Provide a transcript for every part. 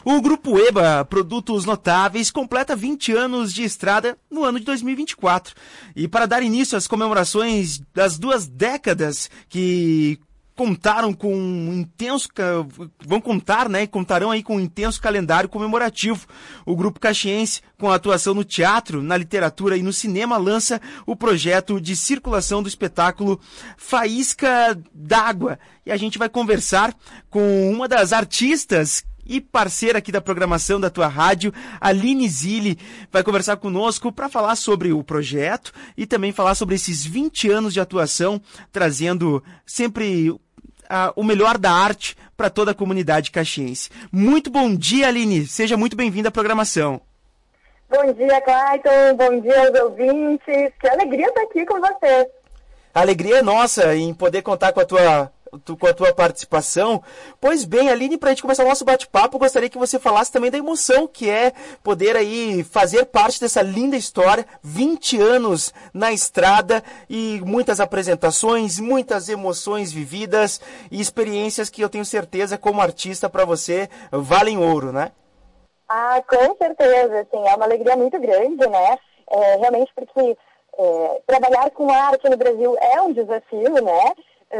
O Grupo EBA, Produtos Notáveis, completa 20 anos de estrada no ano de 2024. E para dar início às comemorações das 2 décadas que contaram com um intenso, contarão aí com um intenso calendário comemorativo. O Grupo Caxiense, com a atuação no teatro, na literatura e no cinema, lança o projeto de circulação do espetáculo Faísca d'Água. E a gente vai conversar com uma das artistas e parceira aqui da programação da tua rádio, Aline Zilli, vai conversar conosco para falar sobre o projeto e também falar sobre esses 20 anos de atuação, trazendo sempre o melhor da arte para toda a comunidade caxiense. Muito bom dia, Aline. Seja muito bem-vinda à programação. Bom dia, Clayton. Bom dia aos ouvintes. Que alegria estar aqui com você. A alegria é nossa em poder contar com a tua participação. Pois bem, Aline, para a gente começar o nosso bate-papo, gostaria que você falasse também da emoção que é poder aí fazer parte dessa linda história, 20 anos na estrada e muitas apresentações, muitas emoções vividas e experiências que eu tenho certeza como artista para você valem ouro, né? Ah, com certeza, assim, é uma alegria muito grande, né? Realmente porque trabalhar com arte no Brasil é um desafio, né?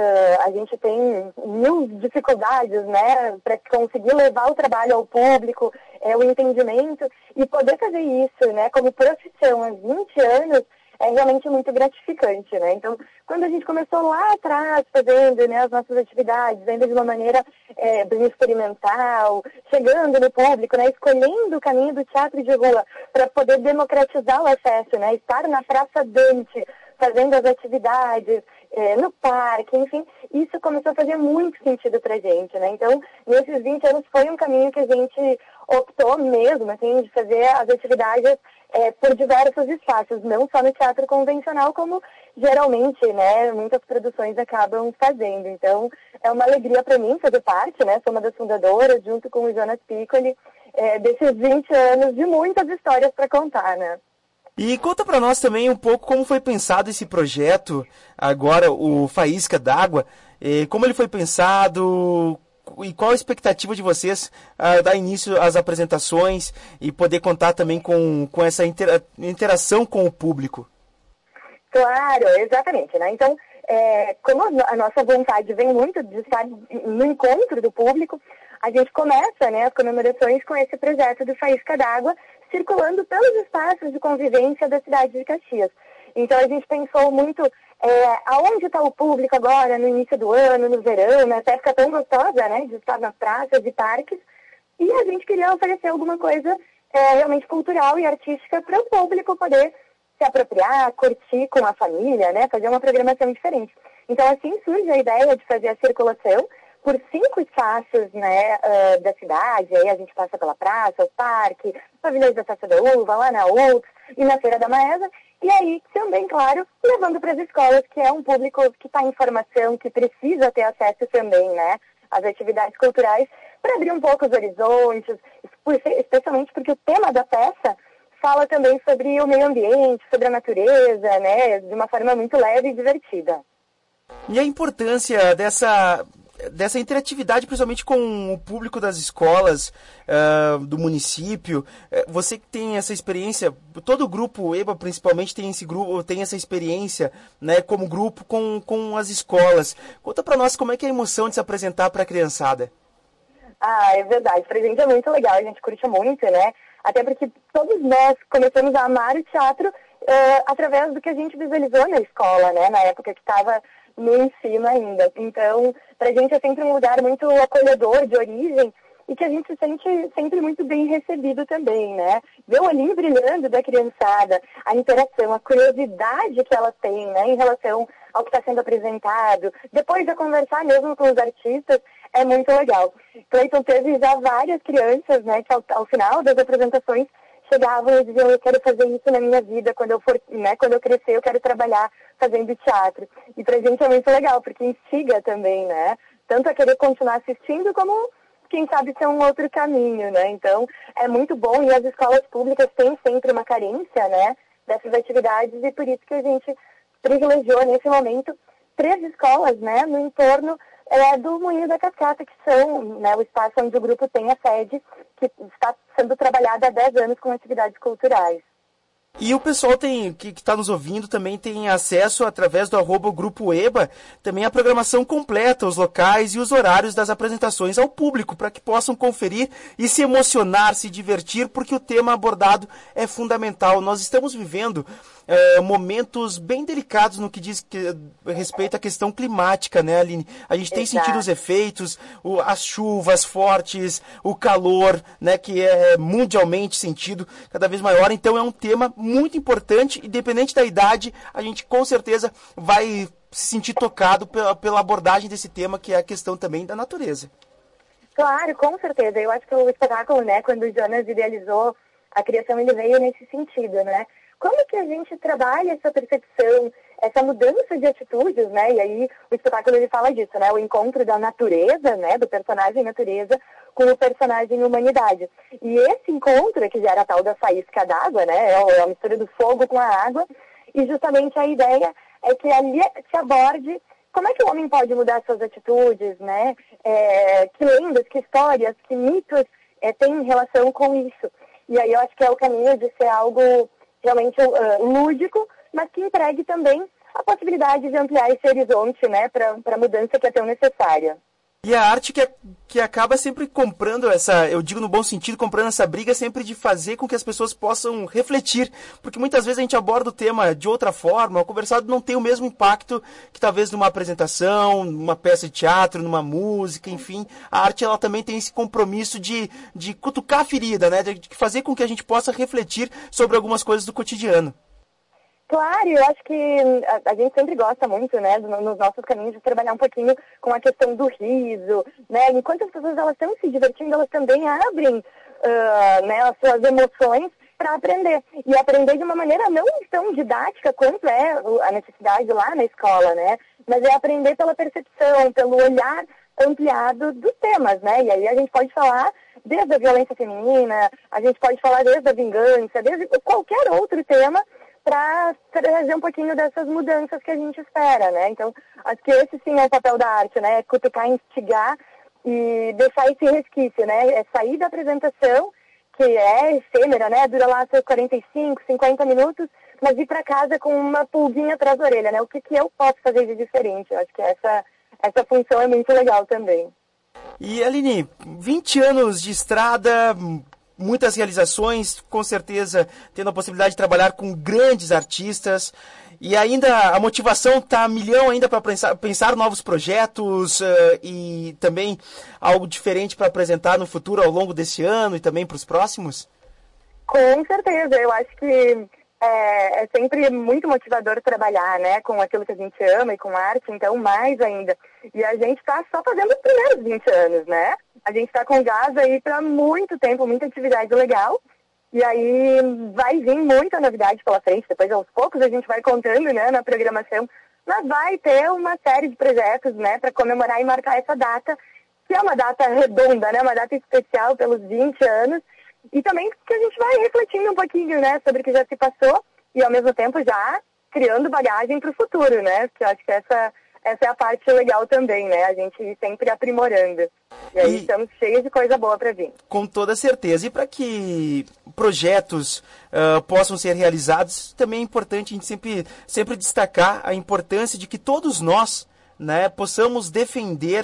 A gente tem mil dificuldades, né, para conseguir levar o trabalho ao público, o entendimento, e poder fazer isso, né, como profissão há 20 anos é realmente muito gratificante, né? Então, quando a gente começou lá atrás fazendo, né, as nossas atividades, ainda de uma maneira bem experimental, chegando no público, né, escolhendo o caminho do teatro de rua para poder democratizar o acesso, né, estar na Praça Dante, fazendo as atividades, no parque, enfim, isso começou a fazer muito sentido pra gente, né? Então, nesses 20 anos foi um caminho que a gente optou mesmo, assim, de fazer as atividades por diversos espaços, não só no teatro convencional, como geralmente, né, muitas produções acabam fazendo. Então, é uma alegria para mim fazer parte, né? Sou uma das fundadoras, junto com o Jonas Piccoli, desses 20 anos de muitas histórias para contar, né? E conta para nós também um pouco como foi pensado esse projeto, agora o Faísca d'Água, como ele foi pensado e qual a expectativa de vocês a dar início às apresentações e poder contar também com essa interação com o público. Claro, exatamente, né? Então, como a nossa vontade vem muito de estar no encontro do público, a gente começa, né, as comemorações com esse projeto do Faísca d'Água, circulando pelos espaços de convivência da cidade de Caxias. Então a gente pensou muito aonde está o público agora, no início do ano, no verão, nessa época tão gostosa, né, de estar nas praças e parques, e a gente queria oferecer alguma coisa realmente cultural e artística para o público poder se apropriar, curtir com a família, né, fazer uma programação diferente. Então assim surge a ideia de fazer a circulação por 5 espaços, né, da cidade. Aí a gente passa pela praça, o parque, pavilhões da Festa da Uva, lá na UX e na Feira da Maesa. E aí também, claro, levando para as escolas, que é um público que está em formação, que precisa ter acesso também, né, às atividades culturais, para abrir um pouco os horizontes, especialmente porque o tema da peça fala também sobre o meio ambiente, sobre a natureza, né, de uma forma muito leve e divertida. E a importância dessa interatividade, principalmente com o público das escolas, do município. Você que tem essa experiência, todo o grupo EBA principalmente tem essa experiência, né, como grupo com as escolas. Conta para nós como é que é a emoção de se apresentar para a criançada. Ah, é verdade. Pra gente é muito legal, a gente curte muito, né? Até porque todos nós começamos a amar o teatro através do que a gente visualizou na escola, né? Na época que estava no ensino ainda. Então, pra gente é sempre um lugar muito acolhedor, de origem, e que a gente se sente sempre muito bem recebido também, né? Ver o olhinho brilhando da criançada, a interação, a curiosidade que ela tem, né, em relação ao que está sendo apresentado, depois de conversar mesmo com os artistas, é muito legal. Clayton teve já várias crianças, né, que ao final das apresentações chegavam e diziam: eu quero fazer isso na minha vida, quando eu for, né, quando eu crescer, eu quero trabalhar fazendo teatro. E pra gente é muito legal, porque instiga também, né? Tanto a querer continuar assistindo, como, quem sabe, ser um outro caminho, né? Então, é muito bom, e as escolas públicas têm sempre uma carência, né, dessas atividades, e por isso que a gente privilegiou, nesse momento, 3 escolas, né, no entorno do Moinho da Cascata, que são, né, o espaço onde o grupo tem a sede, que está sendo trabalhado há 10 anos com atividades culturais. E o pessoal que está nos ouvindo também tem acesso, através do @Grupo EBA, também a programação completa, os locais e os horários das apresentações ao público, para que possam conferir e se emocionar, se divertir, porque o tema abordado é fundamental. Nós estamos vivendo momentos bem delicados no que diz respeito à questão climática, né, Aline? A gente tem sentido os efeitos, as chuvas fortes, o calor, né, que é mundialmente sentido cada vez maior. Então é um tema muito importante, independente da idade, a gente com certeza vai se sentir tocado pela abordagem desse tema, que é a questão também da natureza. Claro, com certeza. Eu acho que o espetáculo, né, quando o Jonas idealizou a criação, ele veio nesse sentido, né? Como que a gente trabalha essa percepção, essa mudança de atitudes, né? E aí o espetáculo ele fala disso, né? O encontro da natureza, né? Do personagem natureza com o personagem humanidade. E esse encontro, que gera a tal da faísca d'água, né? É a mistura do fogo com a água. E justamente a ideia é que ali se aborde como é que o homem pode mudar suas atitudes, né? Que lendas, que histórias, que mitos têm relação com isso. E aí eu acho que é o caminho de ser algo realmente lúdico, mas que entregue também a possibilidade de ampliar esse horizonte, né, para a mudança que é tão necessária. E a arte que acaba sempre comprando eu digo no bom sentido, comprando essa briga sempre de fazer com que as pessoas possam refletir, porque muitas vezes a gente aborda o tema de outra forma, o conversado não tem o mesmo impacto que talvez numa apresentação, numa peça de teatro, numa música, enfim. A arte ela também tem esse compromisso de cutucar a ferida, né, de fazer com que a gente possa refletir sobre algumas coisas do cotidiano. Claro, eu acho que a gente sempre gosta muito, né, nos nossos caminhos, de trabalhar um pouquinho com a questão do riso, né, enquanto as pessoas elas estão se divertindo, elas também abrem né, as suas emoções para aprender, e aprender de uma maneira não tão didática quanto é a necessidade lá na escola, né, mas é aprender pela percepção, pelo olhar ampliado dos temas, né, e aí a gente pode falar desde a violência feminina, a gente pode falar desde a vingança, desde qualquer outro tema, para trazer um pouquinho dessas mudanças que a gente espera, né? Então, acho que esse sim é o papel da arte, né? Cutucar, instigar e deixar esse resquício, né? É sair da apresentação, que é efêmera, né? Dura lá seus 45, 50 minutos, mas ir para casa com uma pulguinha atrás da orelha, né? O que eu posso fazer de diferente? Eu acho que essa função é muito legal também. E, Aline, 20 anos de estrada, muitas realizações, com certeza tendo a possibilidade de trabalhar com grandes artistas, e ainda a motivação está a milhão ainda para pensar novos projetos e também algo diferente para apresentar no futuro ao longo desse ano e também para os próximos? Com certeza, eu acho que é sempre muito motivador trabalhar, né, com aquilo que a gente ama e com arte, então mais ainda. E a gente está só fazendo os primeiros 20 anos, né? A gente está com gás aí para muito tempo, muita atividade legal. E aí vai vir muita novidade pela frente. Depois, aos poucos, a gente vai contando, né, na programação. Mas vai ter uma série de projetos, né, para comemorar e marcar essa data, que é uma data redonda, né, uma data especial pelos 20 anos. E também que a gente vai refletindo um pouquinho, né, sobre o que já se passou e, ao mesmo tempo, já criando bagagem para o futuro, né? Porque eu acho que essa é a parte legal também, né? A gente ir sempre aprimorando. E aí estamos cheios de coisa boa para vir. Com toda certeza. E para que projetos possam ser realizados, também é importante a gente sempre destacar a importância de que todos nós, né, possamos defender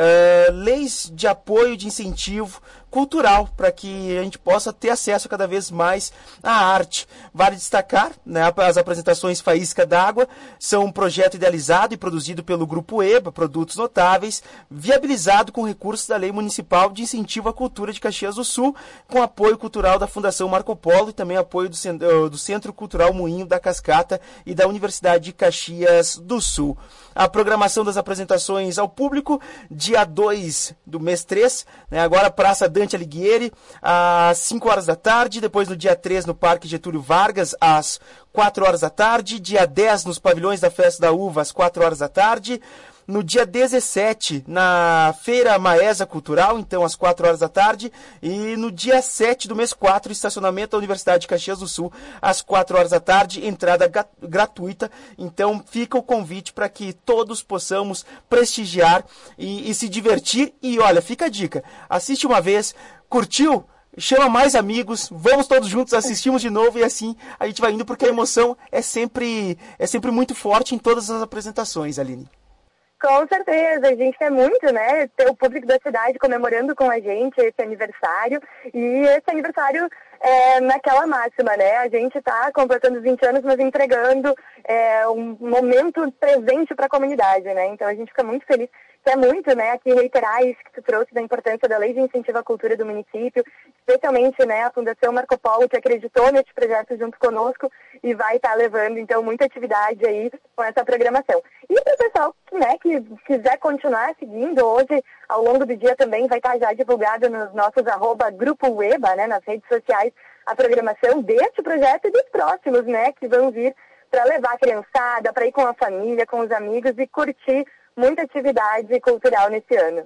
leis de apoio, de incentivo cultural, para que a gente possa ter acesso cada vez mais à arte. Vale destacar, né, as apresentações Faísca d'Água são um projeto idealizado e produzido pelo Grupo EBA, Produtos Notáveis, viabilizado com recursos da Lei Municipal de Incentivo à Cultura de Caxias do Sul, com apoio cultural da Fundação Marco Polo e também apoio do Centro Cultural Moinho da Cascata e da Universidade de Caxias do Sul. A programação das apresentações ao público, dia 2 do mês 3, né, agora Praça Dante Alighieri, às 5 horas da tarde, depois no dia 3 no Parque Getúlio Vargas, às 4 horas da tarde, dia 10 nos pavilhões da Festa da Uva, às 4 horas da tarde, no dia 17, na Feira Maesa Cultural, então às 4 horas da tarde, e no dia 7 do mês 4, estacionamento da Universidade de Caxias do Sul, às 4 horas da tarde, entrada gratuita. Então fica o convite para que todos possamos prestigiar e se divertir. E olha, fica a dica, assiste uma vez, curtiu? Chama mais amigos, vamos todos juntos, assistimos de novo e assim a gente vai indo, porque a emoção é sempre muito forte em todas as apresentações, Aline. Com certeza, a gente quer muito, né, ter o público da cidade comemorando com a gente esse aniversário, e esse aniversário é naquela máxima, né, a gente está completando 20 anos, mas entregando um momento presente para a comunidade, né, então a gente fica muito feliz. Quer muito, né, aqui reiterar isso que tu trouxe da importância da Lei de Incentivo à Cultura do município, especialmente, né, a Fundação Marco Polo, que acreditou nesse projeto junto conosco e vai estar levando, então, muita atividade aí com essa programação. E para o pessoal, né, que quiser continuar seguindo, hoje, ao longo do dia também vai estar já divulgado nos nossos @Grupo Ueba, né, nas redes sociais, a programação deste projeto e dos próximos, né, que vão vir para levar a criançada, para ir com a família, com os amigos e curtir muita atividade cultural nesse ano.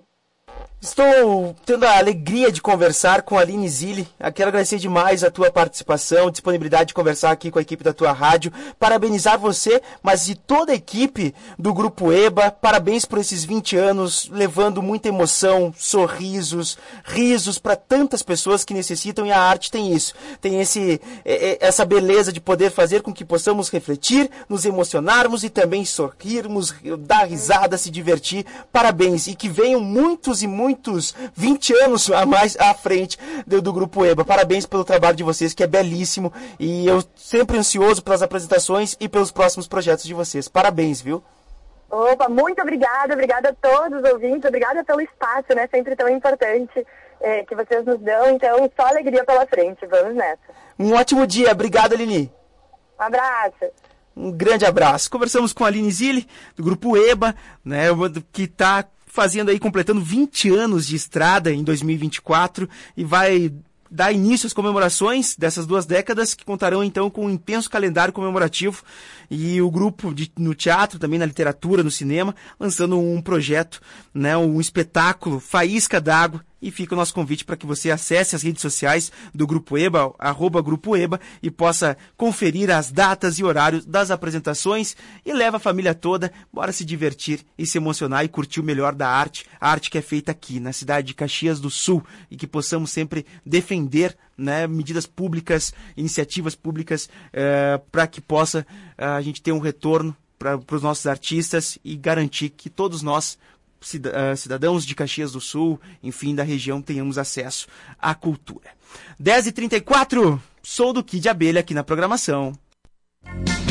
Estou tendo a alegria de conversar com a Aline Zilli. Quero agradecer demais a tua participação, disponibilidade de conversar aqui com a equipe da tua rádio. Parabenizar você, mas e toda a equipe do Grupo EBA. Parabéns por esses 20 anos, levando muita emoção, sorrisos, risos para tantas pessoas que necessitam, e a arte tem isso. Tem essa beleza de poder fazer com que possamos refletir, nos emocionarmos e também sorrirmos, dar risada, se divertir. Parabéns, e que venham muitos e muitos 20 anos a mais à frente do Grupo EBA. Parabéns pelo trabalho de vocês, que é belíssimo, e eu sempre ansioso pelas apresentações e pelos próximos projetos de vocês. Parabéns, viu? Opa, muito obrigada a todos os ouvintes, obrigada pelo espaço, né, sempre tão importante que vocês nos dão, então só alegria pela frente, vamos nessa. Um ótimo dia, obrigado, Aline. Um abraço. Um grande abraço. Conversamos com a Aline Zilli, do Grupo EBA, né, que está fazendo aí, completando 20 anos de estrada em 2024, e vai dar início às comemorações dessas 2 décadas, que contarão então com um intenso calendário comemorativo, e o grupo no teatro, também na literatura, no cinema, lançando um projeto, né, um espetáculo Faísca d'Água. E fica o nosso convite para que você acesse as redes sociais do Grupo EBA, @Grupo EBA, e possa conferir as datas e horários das apresentações, e leva a família toda, bora se divertir e se emocionar e curtir o melhor da arte, a arte que é feita aqui na cidade de Caxias do Sul, e que possamos sempre defender, né, medidas públicas, iniciativas públicas, para que possa a gente ter um retorno para os nossos artistas e garantir que todos nós, cidadãos de Caxias do Sul, enfim, da região, tenhamos acesso à cultura. 10h34, sou do Kid Abelha aqui na programação.